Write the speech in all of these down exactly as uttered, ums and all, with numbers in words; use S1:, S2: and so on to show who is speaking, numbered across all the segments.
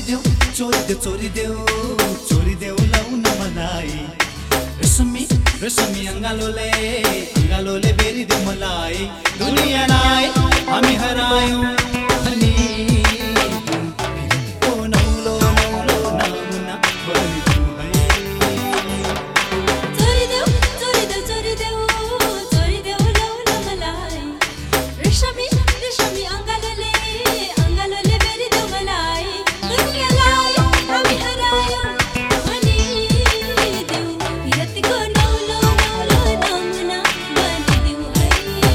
S1: देऊ चोरी देऊ चोरी देऊ चोरी देऊ लाउन मलाई रेशमी रेशमी अंगालोले अंगालोले बेरी देऊ मलाई दुनियालाई हामी हरायौं अनि ओ नौलो नौलो नामुना बनिदेऊ है
S2: चोरी देऊ चोरी देऊ चोरी देऊ चोरी देऊ लाउन मलाई रेशमी रेशमी अंगालोले अंगालोले बेरी देऊ मलाई दुनियालाई हामी हरायौं अनि देऊ विरतिको नौलो नौलो नामुना बनिदेऊ है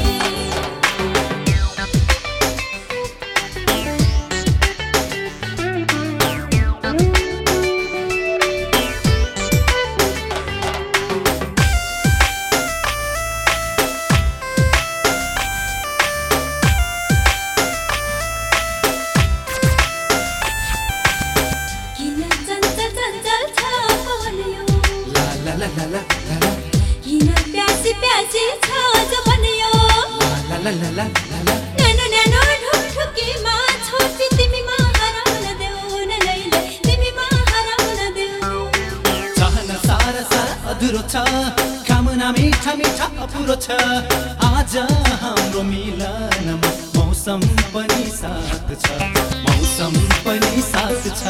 S2: किन चञ्चल चञ्चल छ पवन यो
S1: ला ला ला ला ला ला
S2: किन प्यासी प्यासी छ जवन यो
S1: ला ला ला ला ला
S2: न्यानो न्यानो ढुकढुकीमा छोटी तिमीमा हराउन देऊ न लैले तिमीमा हराउन देऊ
S1: चाहना सारा सारा अधुरो छ कामना मीठा मीठा अपुरो छ आज हाम्रो मिलनमा मौसम पनि साथ छ मौसम पनि साथ छ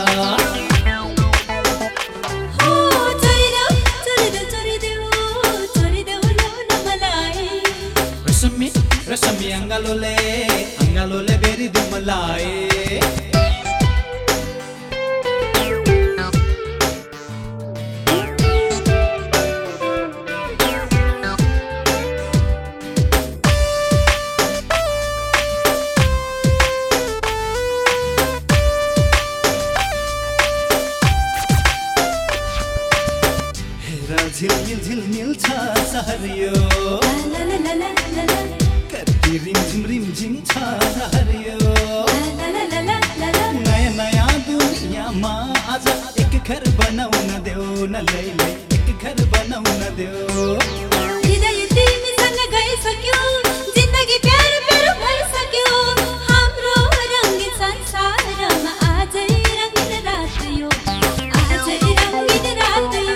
S2: हो चोरी देऊ चोरी देऊ चोरी देऊ चोरी देऊ लाउन मलाई
S1: रेशमी रेशमी अंगालोले अंगालोले बेरी देऊ मलाई हेरा झिलमिल झिलमिल छ सहर यो
S2: ला ला ला ला ला ला
S1: कति रिमझिम रिमझिम छ रहर यो
S2: ला ला ला ला ला ला
S1: नयाँ नयाँ दुनियाँमा आज एक घर बनाउन देऊ न लैले एक घर बनाउन देऊ
S2: हृदय तिमीसँग गइसक्यो जिन्दगी प्यारो प्यारो भइसक्यो हाम्रो रङ्गीन संसारमा आजै रङ्गीन रात यो आजै रङ्गीन रात यो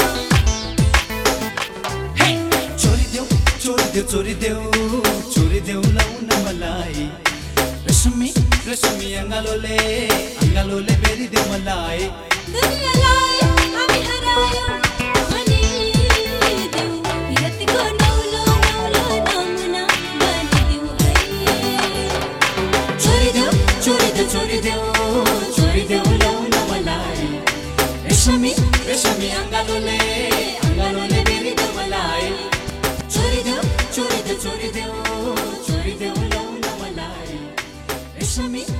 S1: हे चोरी देऊ चोरी देऊ चोरी देऊ चोरी देऊ लाउन मलाई रेशमी रेशमी अंगालोले अंगालोले बेरी देऊ मलाई
S2: दुनियालाई हामी हरायौं अनि देऊ विरतिको नौलो नौलो नामुना बनिदेऊ है
S1: चोरी देऊ चोरी देऊ चोरी देऊ चोरी देऊ लाउन मलाई रेशमी रेशमी अंगालोले अंगालोले बेरी देऊ मलाई चोरी देऊ चोरी देऊ चोरी देऊ चोरी देऊ लाउन मलाई रेशमी